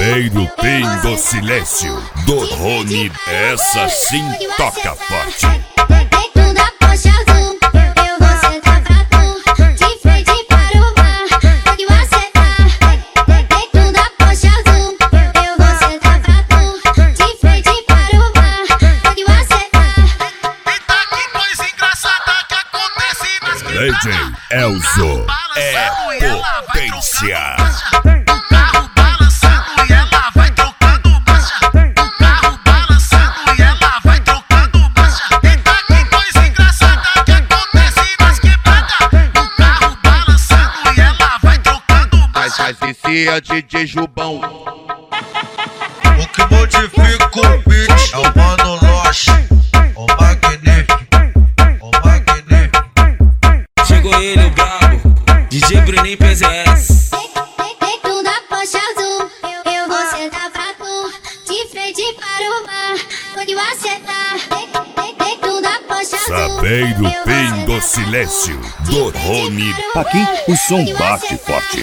Sapeiro tem do silêncio do Rony, essa sim toca forte. Dentro da Porsche azul, eu vou sentar pra tu, de frente para o mar, onde você tá. Dentro da Porsche azul, eu vou sentar pra tu, de frente para o mar, onde você tá. Eita, que coisa engraçada que acontece nas DJ Elzo é potência. Esse é DJ Jubão. O que modifica o beat é o Mano Loche, o magnífico, o magnífico. Chegou ele, o brabo, DJ Bruninho PZS. Dentro da Porsche azul, eu vou sentar pra tu, de frente para o mar, onde você tá. Dentro da Porsche azul, Sapeiro tem do silêncio do Rony. Aqui o som bate forte.